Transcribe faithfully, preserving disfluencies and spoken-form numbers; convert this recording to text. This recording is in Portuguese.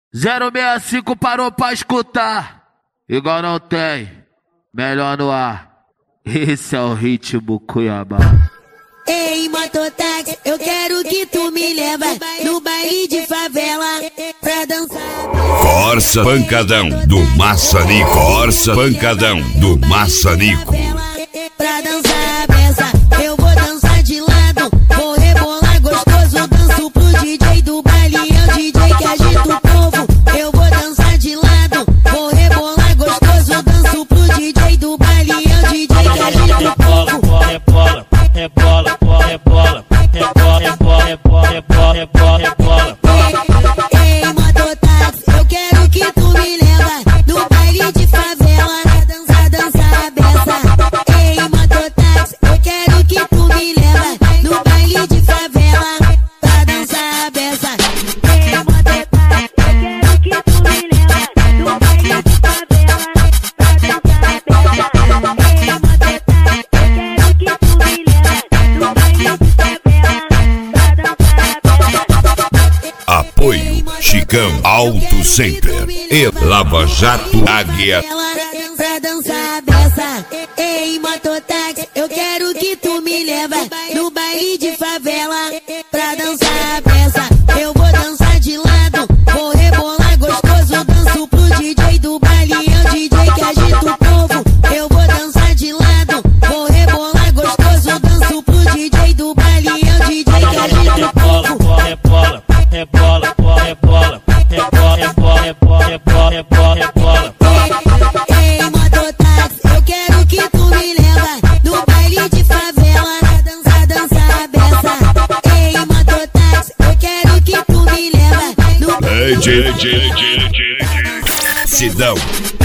zero seis cinco parou pra escutar. Igual não tem, melhor no ar. Esse é o ritmo Cuiabá. Ei, mototáxi, eu quero que tu me leva no baile de favela pra dançar. Corsa Pancadão do Maçanico. Corsa Pancadão do Maçanico. Pra dançar a beça, eu vou dançar de lado. Vou rebolar gostoso, danço pro D J do baile. É o D J que agita o povo. Eu vou dançar de lado, vou rebolar gostoso, danço pro D J do baile. É o D J que agita o povo. Rebola, rebola, rebola, rebola, rebola, rebola, rebola, rebola, rebola. Ei, mototáxi, eu quero que tu me leva no baile de favela pra dançar, dançar a beça. Ei, mototáxi, eu quero que tu me leva no baile de favela pra dançar a beça. Ei, mototáxi, eu quero que tu me leva no baile de favela pra dançar a beça. Ei, mototáxi, eu quero que tu me leva no baile de favela pra dançar a beça. Apoio Chicão Auto Center e Lava Jato Águia. Pra dançar a beça. Ei, mototáxi, eu quero que tu me leva no baile de favela pra dançar a beça. Eu vou dançar de lado, vou rebolar gostoso, danço pro D J do baile. É o D J que agita o povo. Eu vou dançar de lado, vou rebolar gostoso, danço pro D J do baile. É o D J que agita o povo. Rebola, rebola, rebola, rebola, rebola, rebola, rebola, rebola, rebola. Ei, mototáxi, eu quero que tu me leva no baile de favela pra dançar, dançar a beça. Ei, mototáxi, eu quero que tu me leva no baile de favela. Sidão.